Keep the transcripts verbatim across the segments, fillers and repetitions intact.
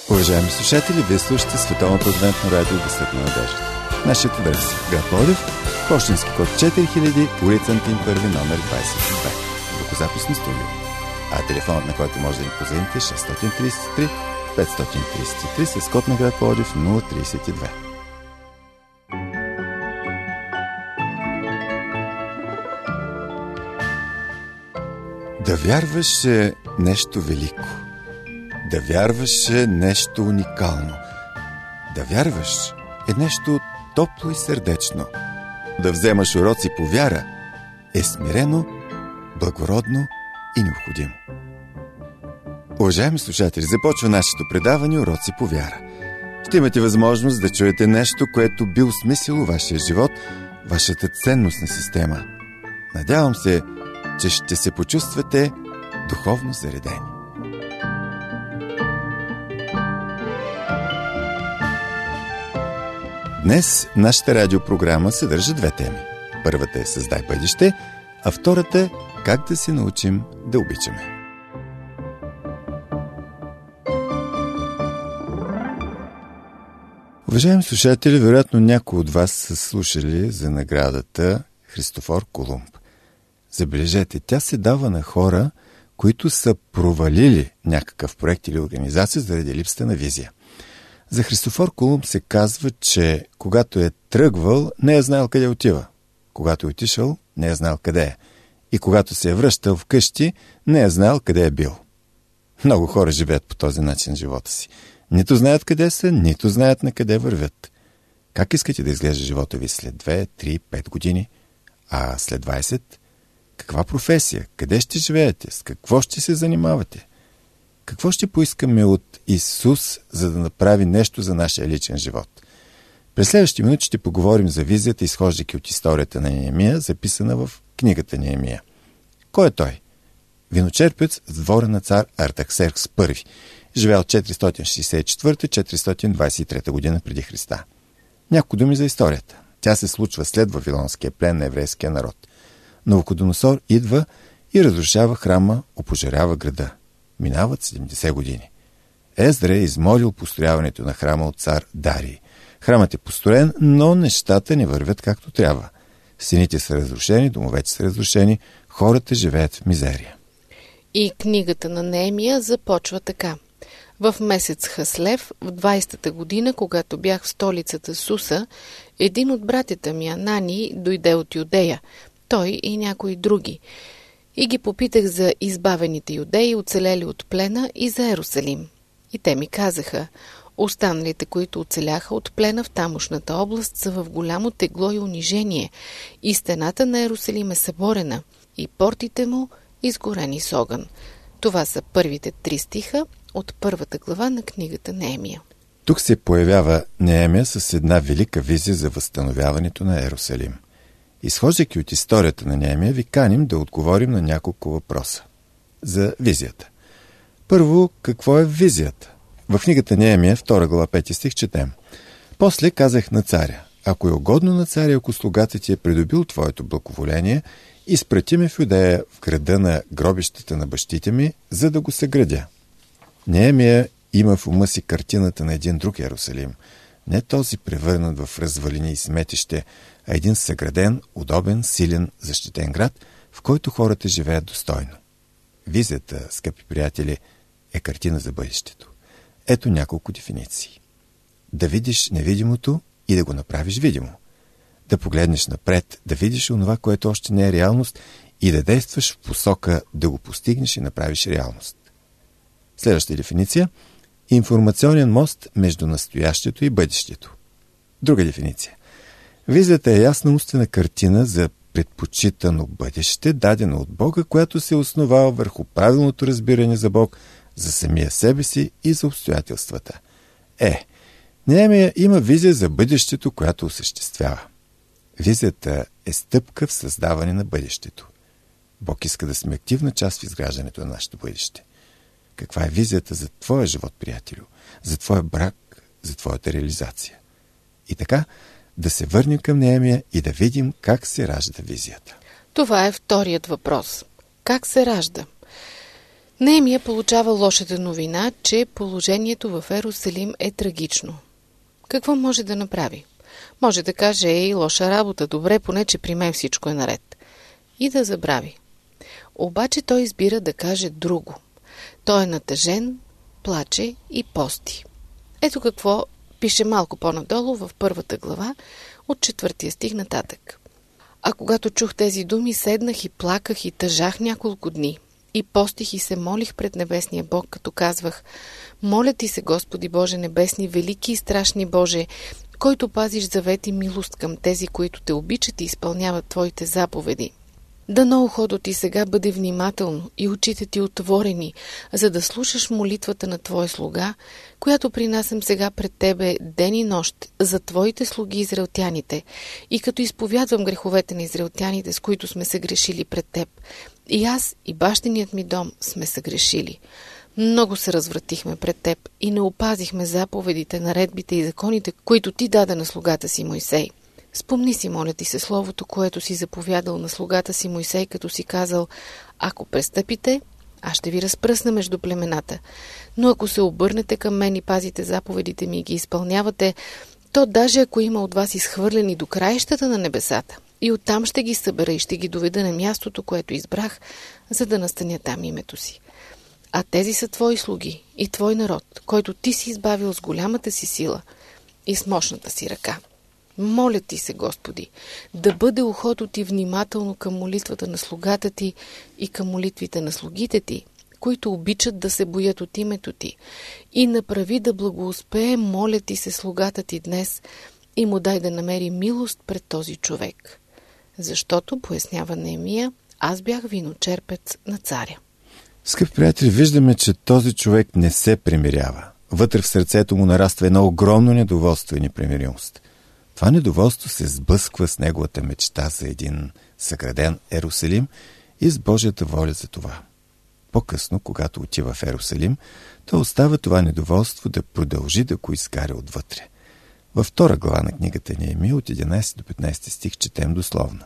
Уважаеми слушатели, вие слушате Световното адвентно радио Гласът на надеждата. Нашият адрес е град Пловдив, пощенски код четири хиляди, улица Антим първи, номер двадесет и две. Звукозаписно студио. А телефонът, на който може да ни позвоните, е шест три три, пет три три с код на град Пловдив нула тридесет и две. Да вярваш е нещо велико. Да вярваш е нещо уникално. Да вярваш е нещо топло и сърдечно. Да вземаш уроци по вяра е смирено, благородно и необходимо. Уважаеми слушатели, започва нашето предаване Уроци по вяра. Ще имате възможност да чуете нещо, което би осмислило вашия живот, вашата ценностна система. Надявам се, че ще се почувствате духовно заредени. Днес нашата радиопрограма съдържа две теми. Първата е "Създай бъдеще", а втората е "Как да се научим да обичаме". Уважаеми слушатели, вероятно някои от вас са слушали за наградата Христофор Колумб. Забележете, тя се дава на хора, които са провалили някакъв проект или организация заради липсата на визия. За Христофор Колумб се казва, че когато е тръгвал, не е знаел къде отива. Когато е отишъл, не е знаел къде е. И когато се е връщал вкъщи, не е знаел къде е бил. Много хора живеят по този начин в живота си. Нито знаят къде са, нито знаят на къде вървят. Как искате да изглежда живота ви след две, три, пет години? А след двадесет? Каква професия? Къде ще живеете? С какво ще се занимавате? Какво ще поискаме от Исус, за да направи нещо за нашия личен живот? През следващите минути ще поговорим за визията, изхождайки от историята на Неемия, записана в книгата Неемия. Кой е той? Виночерпец с двора на цар Артаксеркс първи. Живял четиристотин шейсет и четвърта - четиристотин двадесет и трета година преди Христа. Няколко думи за историята. Тя се случва след Вавилонския плен на еврейския народ. Навуходоносор идва и разрушава храма, опожарява града. Минават седемдесет години. Ездра е измолил построяването на храма от цар Дарий. Храмът е построен, но нещата не вървят както трябва. Стените са разрушени, домовете са разрушени, хората живеят в мизерия. И книгата на Неемия започва така. В месец Хаслев, в двадесетата година, когато бях в столицата Суса, един от братята ми, Анани, дойде от Юдея, той и някои други. И ги попитах за избавените юдеи, оцелели от плена, и за Ерусалим. И те ми казаха: останалите, които оцеляха от плена в тамошната област, са в голямо тегло и унижение, и стената на Ерусалим е съборена, и портите му изгорени с огън. Това са първите три стиха от първата глава на книгата Неемия. Тук се появява Неемия с една велика визия за възстановяването на Ерусалим. Изхождайки от историята на Неемия, ви каним да отговорим на няколко въпроса. За визията. Първо, какво е визията? В книгата Неемия, втора глава, пети стих, четем: "После казах на царя: ако е угодно на царя, ако слугата ти е придобил твоето благоволение, изпрати ме в Юдея, в града на гробищата на бащите ми, за да го съградя." Неемия има в ума си картината на един друг Ерусалим. Не този превърнат в развалини и сметище, а един съграден, удобен, силен, защитен град, в който хората живеят достойно. Визията, скъпи приятели, е картина за бъдещето. Ето няколко дефиниции. Да видиш невидимото и да го направиш видимо. Да погледнеш напред, да видиш онова, което още не е реалност, и да действаш в посока да го постигнеш и направиш реалност. Следваща дефиниция – информационен мост между настоящето и бъдещето. Друга дефиниция. Визията е ясна умствена картина за предпочитано бъдеще, дадена от Бога, която се основава върху правилното разбиране за Бог, за самия себе си и за обстоятелствата. Е, Неемия има визия за бъдещето, която осъществява. Визията е стъпка в създаване на бъдещето. Бог иска да сме активна част в изграждането на нашето бъдеще. Каква е визията за твоя живот, приятелю? За твоя брак, за твоята реализация? И така, да се върнем към Неемия и да видим как се ражда визията. Това е вторият въпрос. Как се ражда? Неемия получава лошата новина, че положението в Ерусалим е трагично. Какво може да направи? Може да каже: ей, лоша работа, добре, поне че при мен всичко е наред. И да забрави. Обаче той избира да каже друго. Той е натъжен, плаче и пости. Ето какво пише малко по-надолу в първата глава от четвъртия стих нататък. А когато чух тези думи, седнах и плаках и тъжах няколко дни. И постих и се молих пред небесния Бог, като казвах: моля ти се, Господи Боже небесни, велики и страшни Боже, който пазиш завет и милост към тези, които те обичат и изпълняват Твоите заповеди. Дано ухото ти сега бъде внимателно и очите ти отворени, за да слушаш молитвата на Твой слуга, която принасям сега пред Тебе ден и нощ за Твоите слуги израелтяните, и като изповядвам греховете на израелтяните, с които сме се грешили пред Теб. И аз, и бащиният ми дом сме се грешили. Много се развратихме пред Теб и не опазихме заповедите, наредбите и законите, които Ти даде на слугата си Мойсей. Спомни си, моля ти се, словото, което си заповядал на слугата си Мойсей, като си казал: ако престъпите, аз ще ви разпръсна между племената. Но ако се обърнете към мен и пазите заповедите ми и ги изпълнявате, то даже ако има от вас изхвърлени до краищата на небесата, и оттам ще ги събера и ще ги доведа на мястото, което избрах, за да настаня там името си. А тези са Твои слуги и Твой народ, който Ти си избавил с голямата си сила и с мощната си ръка. Моля ти се, Господи, да бъде ухото ти внимателно към молитвата на слугата ти и към молитвите на слугите ти, които обичат да се боят от името ти, и направи да благоуспее, моля ти се, слугата ти днес, и му дай да намери милост пред този човек. Защото, пояснява Неемия, аз бях виночерпец на царя. Скъпи приятели, виждаме, че този човек не се примирява. Вътре в сърцето му нараства едно огромно недоволство и непримиримост. Това недоволство се сблъсква с неговата мечта за един съграден Ерусалим и с Божията воля за това. По-късно, когато отива в Ерусалим, то остава това недоволство да продължи да го изгаря отвътре. Във втора глава на книгата Неемия от единайсети до петнайсети стих четем дословно.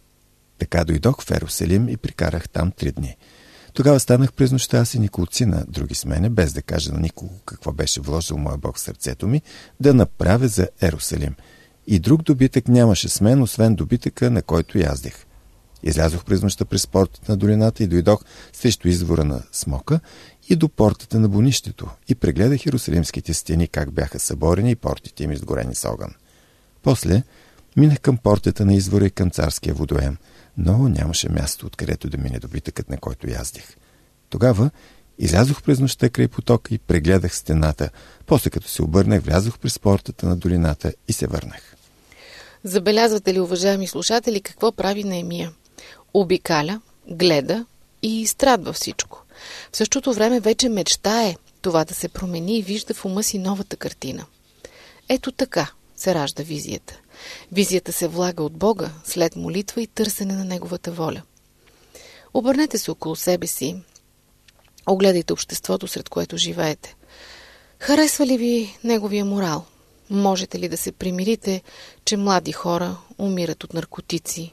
Така дойдох в Ерусалим и прикарах там три дни. Тогава станах през нощта аз и неколцина други с мене, без да кажа на никого какво беше вложил моя Бог в сърцето ми, да направя за Ерусалим. И друг добитък нямаше с мен, освен добитъка, на който яздех. Излязох през нощта през портата на долината и дойдох срещу извора на Смока и до портата на бунището и прегледах Иерусалимските стени, как бяха съборени и портите им изгорени с огън. После минах към портата на извора и към царския водоем, но нямаше място, откъдето да мине добитъкът, на който яздех. Тогава излязох през нощта край потока и прегледах стената. После като се обърнах, влязох през портата на долината и се върнах. Забелязвате ли, уважаеми слушатели, какво прави Неемия? Обикаля, гледа и страдва всичко. В същото време вече мечтае това да се промени и вижда в ума си новата картина. Ето така се ражда визията. Визията се влага от Бога след молитва и търсене на Неговата воля. Обърнете се около себе си, огледайте обществото, сред което живеете. Харесва ли ви неговия морал? Можете ли да се примирите, че млади хора умират от наркотици,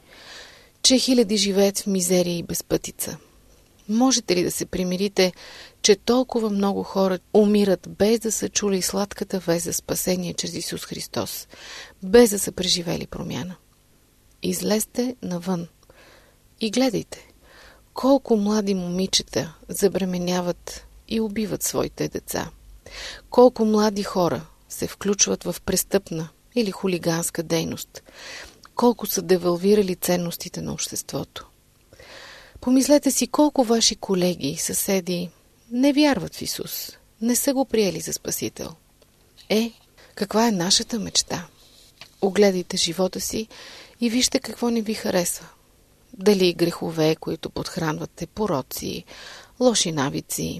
че хиляди живеят в мизерия и безпътица? Можете ли да се примирите, че толкова много хора умират без да са чули сладката вест за спасение чрез Исус Христос, без да са преживели промяна? Излезте навън и гледайте колко млади момичета забременяват и убиват своите деца. Колко млади хора се включват в престъпна или хулиганска дейност. Колко са девалвирали ценностите на обществото. Помислете си колко ваши колеги и съседи не вярват в Исус, не са го приели за Спасител. Е, каква е нашата мечта? Огледайте живота си и вижте какво не ви харесва. Дали грехове, които подхранвате, пороци, лоши навици.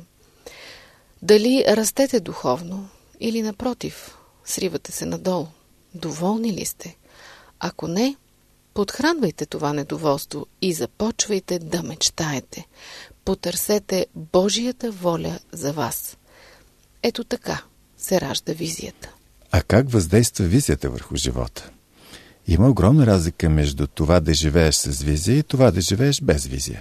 Дали растете духовно или напротив, сривате се надолу. Доволни ли сте? Ако не, подхранвайте това недоволство и започвайте да мечтаете. Потърсете Божията воля за вас. Ето така се ражда визията. А как въздейства визията върху живота? Има огромна разлика между това да живееш с визия и това да живееш без визия.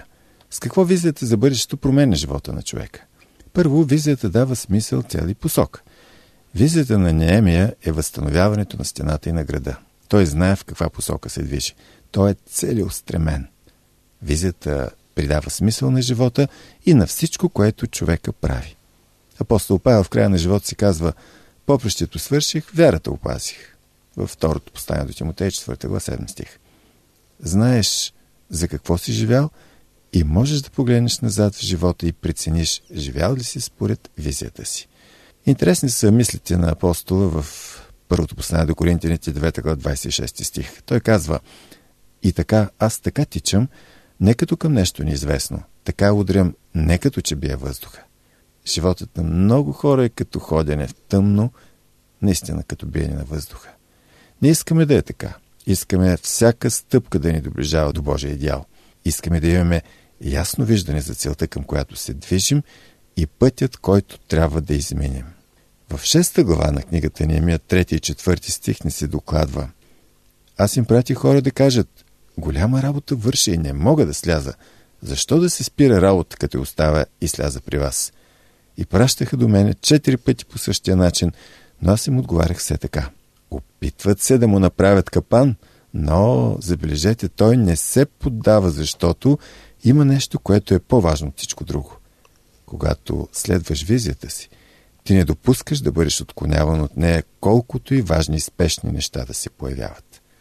С какво визията за бъдещето променя живота на човека? Първо, визията дава смисъл, цел и посока. Визията на Неемия е възстановяването на стената и на града. Той знае в каква посока се движи. Той е целеустремен. Визията придава смисъл на живота и на всичко, което човека прави. Апостол Павел в края на живота си казва: попрището свърших, вярата опазих. Във второто послание до Тимотей, четвърта глава, седми стих. Знаеш за какво си живял и можеш да погледнеш назад в живота и прецениш, живял ли си според визията си. Интересни са мислите на апостола в първото послание до Коринтяните, девета глава, двадесет и шести стих. Той казва: и така, аз така тичам, не като към нещо неизвестно, така удрям, не като че бия въздуха. Животът на много хора е като ходене в тъмно, наистина като биене на въздуха. Не искаме да е така. Искаме всяка стъпка да ни доближава до Божия идеал. Искаме да имаме ясно виждане за целта, към която се движим, и пътят, който трябва да изминем. В шеста глава на книгата Неемия, трети и четвърти стих ни се докладва: аз им пратих хора да кажат: голяма работа върши и не мога да сляза. Защо да се спира работа, като оставя и сляза при вас? И пращаха до мене четири пъти по същия начин, но аз им отговарях все така: опитват се да му направят капан, но, забележете, той не се поддава, защото има нещо, което е по-важно от всичко друго. Когато следваш визията си, ти не допускаш да бъдеш отклоняван от нея, колкото и важни и спешни неща да се появяват.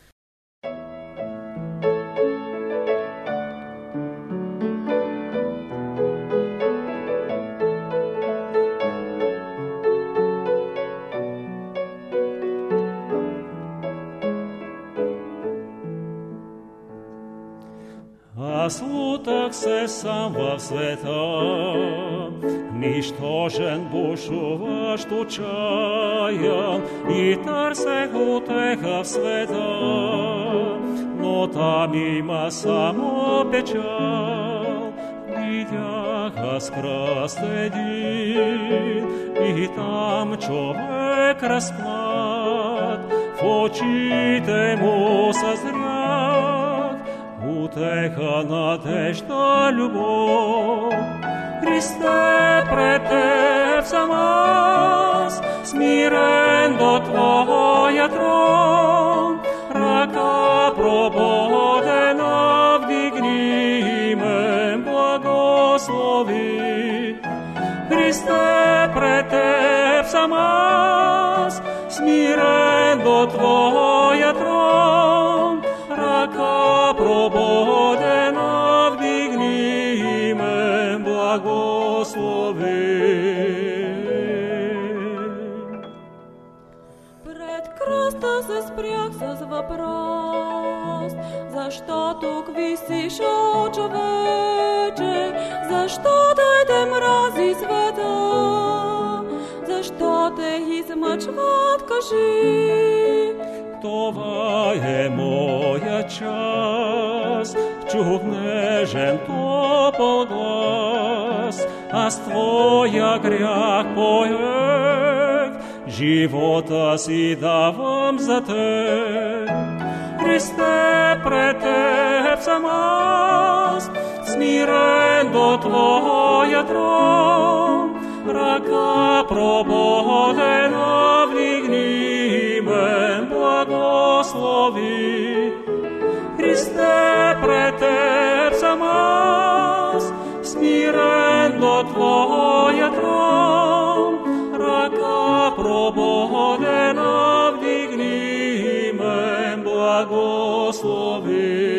Аз лутах се сам в света, нищожен, бушуващ, отчаян, и търсех утеха в света, но там има само печал. Видях аз кръст един, и там човек разпнат, в очите му съзрях утеха, надежда, любов. Христе, пред Теб съм аз, смирен до Твоя трон. Ръка прободена вдигни ме, благослови. Христе, пред Теб съм аз, смирен до Твоя трон. Ръка прободена вдигни ме, благослови. Пред кръста се спрях с въпрос: защо тук висиш, о човече? Защо те те мрази света? Защо те измъчват, кажи? Това е моя час, чух нежен топъл глас, аз Твоя грях поех, живота си давам за Теб. Христе, пред Теб съм аз, смирен до Твоя трон. Ръка прободена вдигни ме, благослови. Христе, пред Теб съм аз, смирен до Твоя трон. Ръка прободена вдигни ме, благослови.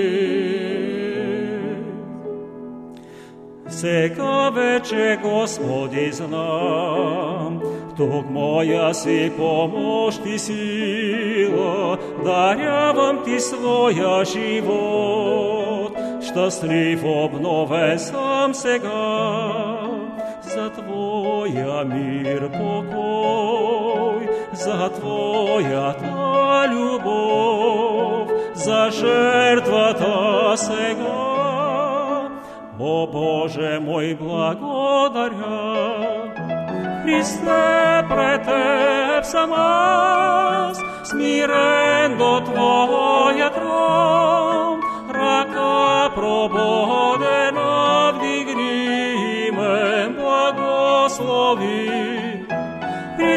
Сега вече, Господи, знам, тук моя си помощ и сила, дарявам Ти своя живот. Щастлив, обновен съм сега, за Твоя мир, покой, за Твоята любов, за жертвата сега. О Боже мой, благодаря. Христе, пред Теб съм аз, смирен до Твоя трон. Ръка прободена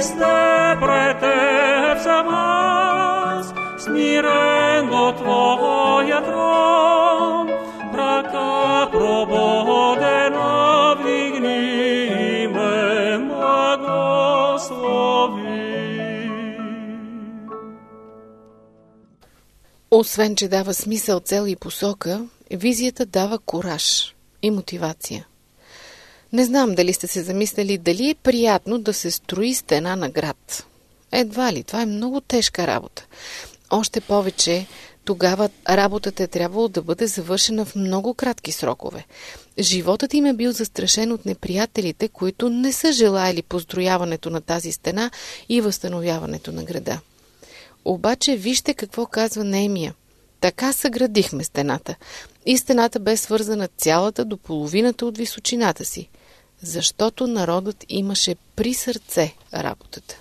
este pretepsa más, smirendo Tvoja tron, raca probodena вдигниме благослови. Освен, че дава смисъл, цел и посока, визията дава кураж и мотивация. Не знам дали сте се замислили дали е приятно да се строи стена на град. Едва ли, това е много тежка работа. Още повече, тогава работата е трябвало да бъде завършена в много кратки срокове. Животът им е бил застрашен от неприятелите, които не са желаели построяването на тази стена и възстановяването на града. Обаче вижте какво казва Неемия. Така съградихме стената. И стената бе свързана цялата до половината от височината си, защото народът имаше при сърце работата.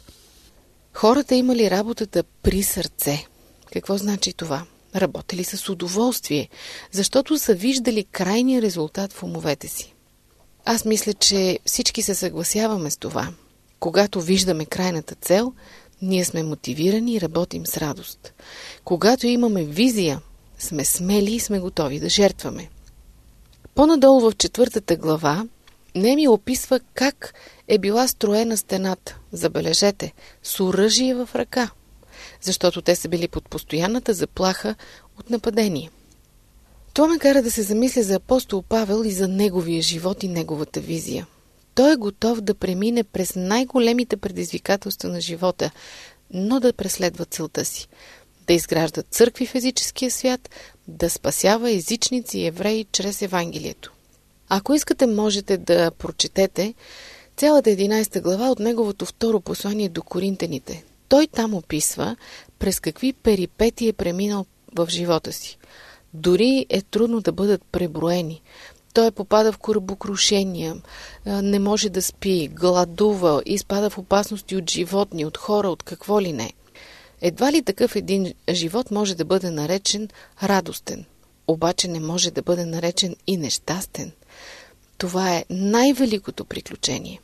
Хората имали работата при сърце. Какво значи това? Работили с удоволствие, защото са виждали крайния резултат в умовете си. Аз мисля, че всички се съгласяваме с това. Когато виждаме крайната цел, ние сме мотивирани и работим с радост. Когато имаме визия, сме смели и сме готови да жертваме. По-надолу в четвъртата глава Неемия описва как е била строена стената. Забележете, с оръжие в ръка, защото те са били под постоянната заплаха от нападение. Това ме кара да се замисля за апостол Павел и за неговия живот и неговата визия. Той е готов да премине през най-големите предизвикателства на живота, но да преследва целта си. Да изгражда църкви в езическия свят, да спасява езичници и евреи чрез Евангелието. Ако искате, можете да прочетете цялата единадесета глава от неговото второ послание до Коринтяните. Той там описва през какви перипетии е преминал в живота си. Дори е трудно да бъдат преброени. Той попада в корабокрушения, не може да спи, гладува, изпада в опасности от животни, от хора, от какво ли не. Едва ли такъв един живот може да бъде наречен радостен, обаче не може да бъде наречен и нещастен. Това е най-великото приключение.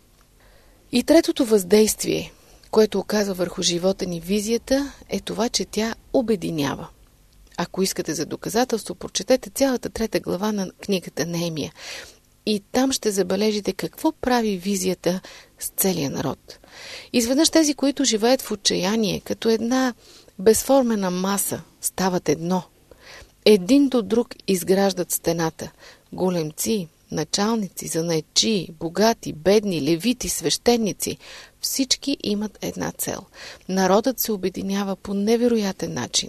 И третото въздействие, което оказва върху живота ни визията, е това, че тя обединява. Ако искате за доказателство, прочетете цялата трета глава на книгата Неемия. И там ще забележите какво прави визията с целия народ. Изведнъж тези, които живеят в отчаяние, като една безформена маса, стават едно. Един до друг изграждат стената. Големци, началници, занаятчии, богати, бедни, левити, свещеници. Всички имат една цел. Народът се обединява по невероятен начин.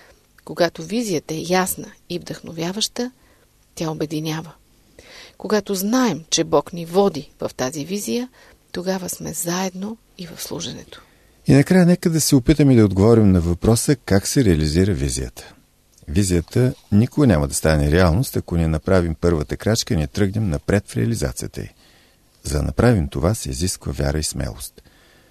Когато визията е ясна и вдъхновяваща, тя обединява. Когато знаем, че Бог ни води в тази визия, тогава сме заедно и в служенето. И накрая нека да се опитаме да отговорим на въпроса как се реализира визията. Визията никога няма да стане реалност, ако не направим първата крачка и не тръгнем напред в реализацията й. За да направим това се изисква вяра и смелост.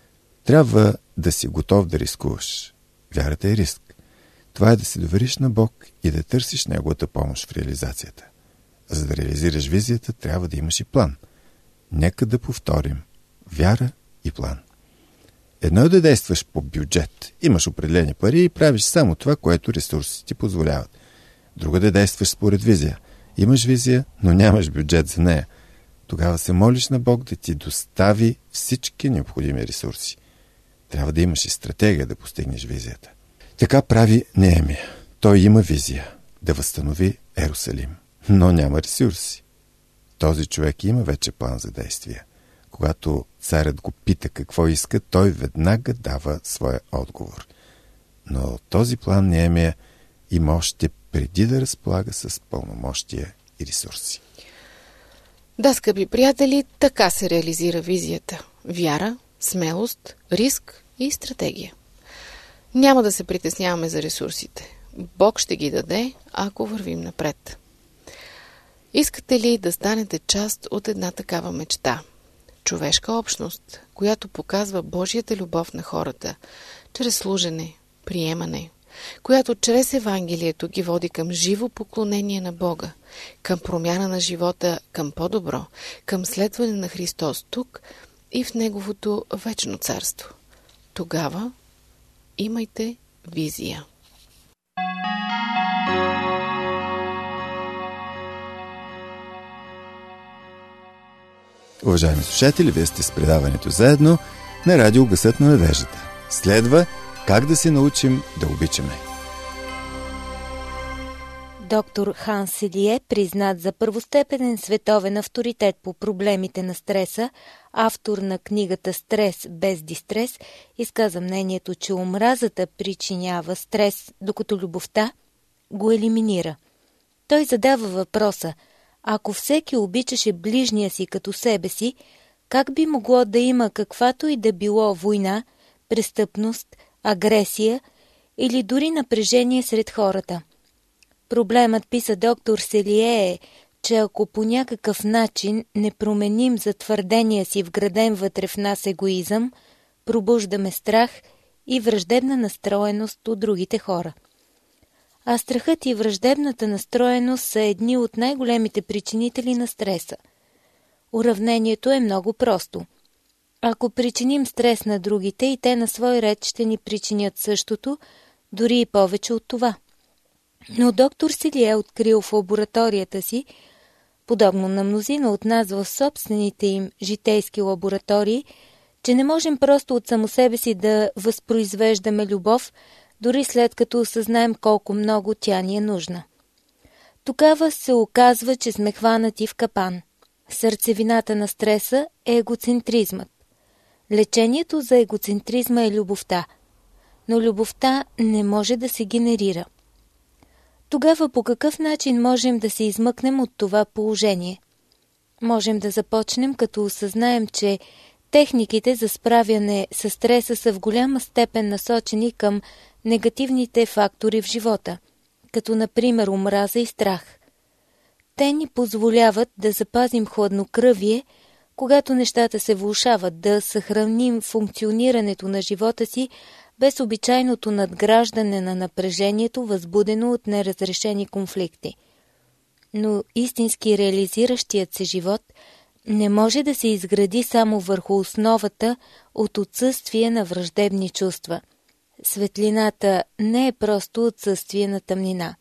Трябва да си готов да рискуваш. Вярата е риск. Това е да се довериш на Бог и да търсиш Неговата помощ в реализацията. За да реализираш визията, трябва да имаш и план. Нека да повторим. Вяра и план. Едно е да действаш по бюджет. Имаш определени пари и правиш само това, което ресурсите ти позволяват. Друго е да действаш според визия. Имаш визия, но нямаш бюджет за нея. Тогава се молиш на Бог да ти достави всички необходими ресурси. Трябва да имаш и стратегия да постигнеш визията. Така прави Неемия. Той има визия да възстанови Ерусалим, но няма ресурси. Този човек има вече план за действие. Когато царят го пита какво иска, той веднага дава своя отговор. Но този план Неемия има още преди да разполага с пълномощия и ресурси. Да, скъпи приятели, така се реализира визията. Вяра, смелост, риск и стратегия. Няма да се притесняваме за ресурсите. Бог ще ги даде, ако вървим напред. Искате ли да станете част от една такава мечта? Човешка общност, която показва Божията любов на хората, чрез служене, приемане, която чрез Евангелието ги води към живо поклонение на Бога, към промяна на живота, към по-добро, към следване на Христос тук и в Неговото вечно царство. Тогава имайте визия. Уважаеми слушатели, вие сте с предаването Заедно на радио Гласът на надеждата. Следва как да се научим да обичаме. Доктор Ханс Селие, признат за първостепенен световен авторитет по проблемите на стреса, автор на книгата «Стрес без дистрес», изказа мнението, че омразата причинява стрес, докато любовта го елиминира. Той задава въпроса: ако всеки обичаше ближния си като себе си, как би могло да има каквато и да било война, престъпност, агресия или дори напрежение сред хората? Проблемът, писа доктор Селие, е, че ако по някакъв начин не променим затвърдения си вграден вътре в нас егоизъм, пробуждаме страх и враждебна настроеност от другите хора. А страхът и враждебната настроеност са едни от най-големите причинители на стреса. Уравнението е много просто. Ако причиним стрес на другите, и те на свой ред ще ни причинят същото, дори и повече от това. Но доктор Селие е открил в лабораторията си, подобно на мнозина от нас в собствените им житейски лаборатории, че не можем просто от само себе си да възпроизвеждаме любов, дори след като осъзнаем колко много тя ни е нужна. Тогава се оказва, че сме хванати в капан. Сърцевината на стреса е егоцентризмът. Лечението за егоцентризма е любовта, но любовта не може да се генерира. Тогава по какъв начин можем да се измъкнем от това положение? Можем да започнем, като осъзнаем, че техниките за справяне с стреса са в голяма степен насочени към негативните фактори в живота, като например омраза и страх. Те ни позволяват да запазим хладнокръвие, когато нещата се влошават, да съхраним функционирането на живота си без обичайното надграждане на напрежението, възбудено от неразрешени конфликти. Но истински реализиращият се живот не може да се изгради само върху основата от отсъствие на враждебни чувства. Светлината не е просто отсъствие на тъмнина.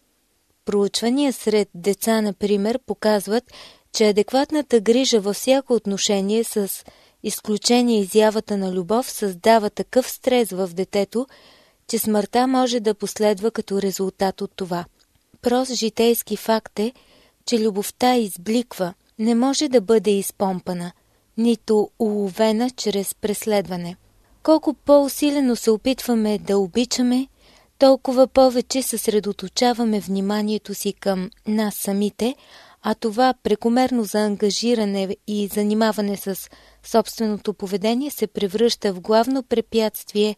Проучвания сред деца, например, показват, че адекватната грижа във всяко отношение, с изключение изявата на любов, създава такъв стрес в детето, че смъртта може да последва като резултат от това. Прост житейски факт е, че любовта избликва, не може да бъде изпомпана, нито уловена чрез преследване. Колко по-усилено се опитваме да обичаме, толкова повече съсредоточаваме вниманието си към нас самите, а това прекомерно заангажиране и занимаване с собственото поведение се превръща в главно препятствие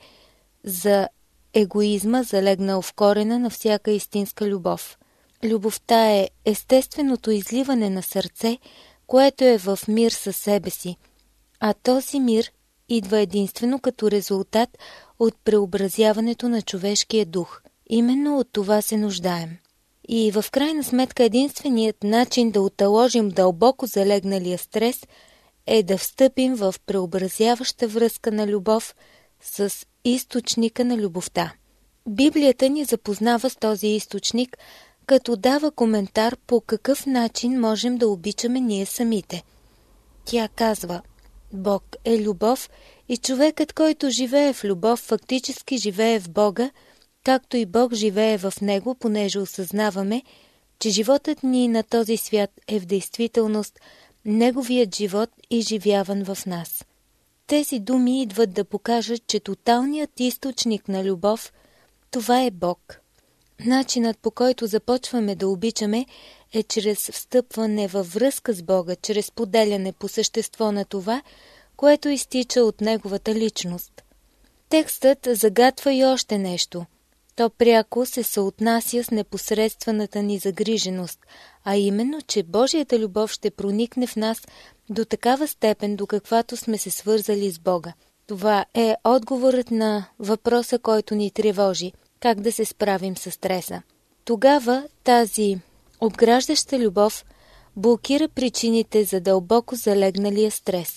за егоизма, залегнал в корена на всяка истинска любов. Любовта е естественото изливане на сърце, което е в мир със себе си, а този мир идва единствено като резултат от преобразяването на човешкия дух. Именно от това се нуждаем. И в крайна сметка единственият начин да оталожим дълбоко залегналия стрес е да встъпим в преобразяваща връзка на любов с източника на любовта. Библията ни запознава с този източник, като дава коментар по какъв начин можем да обичаме ние самите. Тя казва: Бог е любов и човекът, който живее в любов, фактически живее в Бога, както и Бог живее в него, понеже осъзнаваме, че животът ни на този свят е в действителност неговият живот, изживяван в нас. Тези думи идват да покажат, че тоталният източник на любов, това е Бог. Начинът, по който започваме да обичаме, е чрез встъпване във връзка с Бога, чрез поделяне по същество на това, което изтича от Неговата личност. Текстът загатва и още нещо. То пряко се съотнася с непосредствената ни загриженост, а именно, че Божията любов ще проникне в нас до такава степен, до каквато сме се свързали с Бога. Това е отговорът на въпроса, който ни тревожи – как да се справим с стреса. Тогава тази обграждаща любов блокира причините за дълбоко залегналия стрес.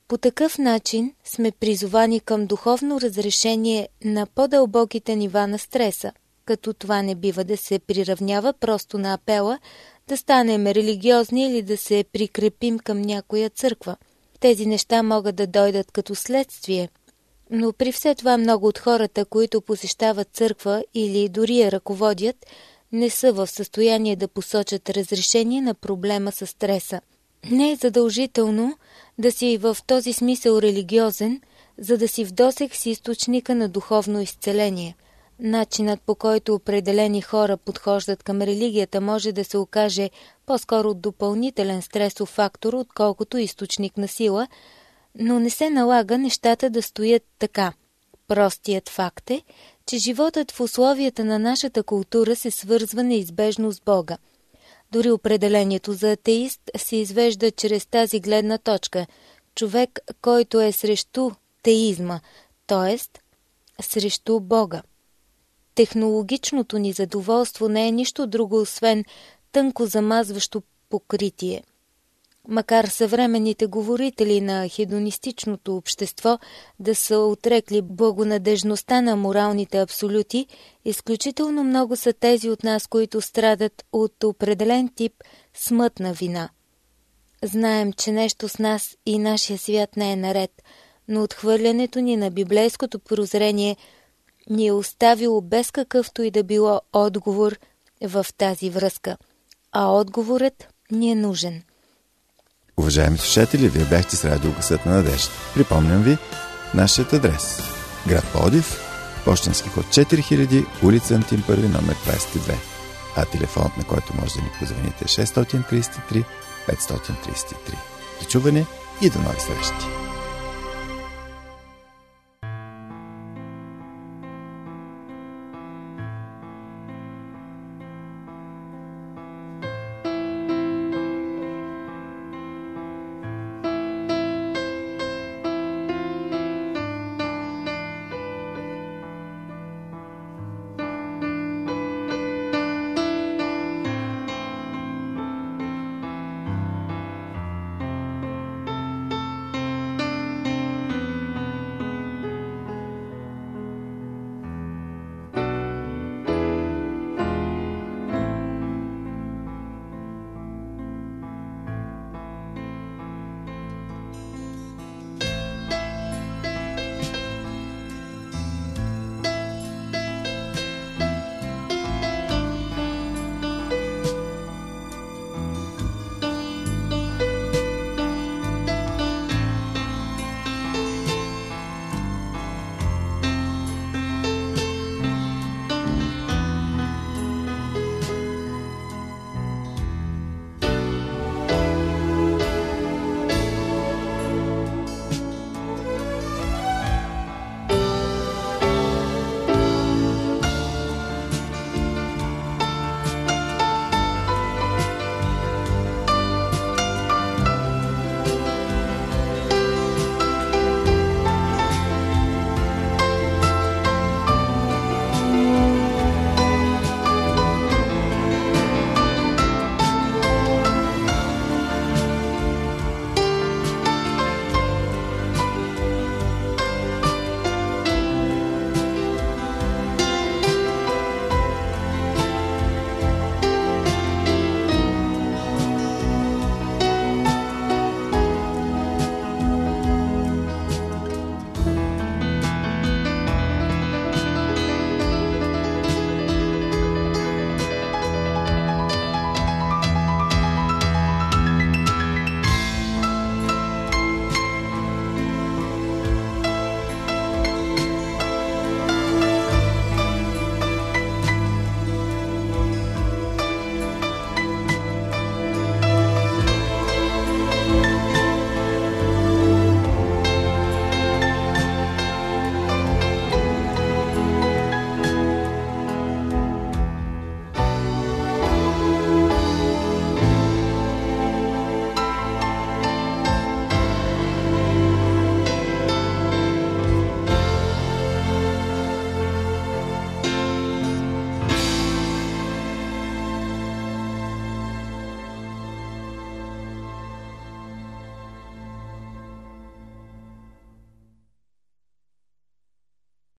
По такъв начин сме призовани към духовно разрешение на по-дълбоките нива на стреса, като това не бива да се приравнява просто на апела да станем религиозни или да се прикрепим към някоя църква. Тези неща могат да дойдат като следствие, но при все това много от хората, които посещават църква или дори я ръководят, не са в състояние да посочат разрешение на проблема с стреса. Не е задължително да си в този смисъл религиозен, за да си в досег си източника на духовно изцеление. Начинът, по който определени хора подхождат към религията, може да се окаже по-скоро допълнителен стресов фактор, отколкото източник на сила, но не се налага нещата да стоят така. Простият факт е, че животът в условията на нашата култура се свързва неизбежно с Бога. Дори определението за атеист се извежда чрез тази гледна точка. Човек, който е срещу теизма, т.е. срещу Бога. Технологичното ни задоволство не е нищо друго, освен тънко замазващо покритие. Макар съвременните говорители на хедонистичното общество да са отрекли благонадежността на моралните абсолюти, изключително много са тези от нас, които страдат от определен тип смътна вина. Знаем, че нещо с нас и нашия свят не е наред, но отхвърлянето ни на библейското прозрение ни е оставило без какъвто и да било отговор в тази връзка. А отговорът ни е нужен. Уважаеми слушатели, вие бяхте с радио Гласът на надежда. Припомням ви нашият адрес. Град Пловдив, пощенски код четири хиляди, улица Антим първи, номер двадесет и две. А телефонът, на който може да ни позвоните е шест три три, пет три три. До чуване и до нови срещи!